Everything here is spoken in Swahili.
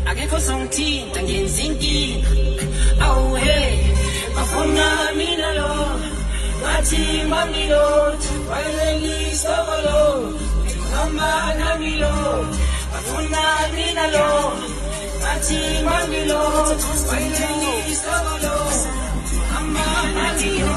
akekho songithinta ngenza inkinga awu hey bafuna mina lo bathi mangilotha wayelelistokolo uhamba nami lo bafuna mina lo bathi mangilotha wayelelistokolo uhamba nami lo.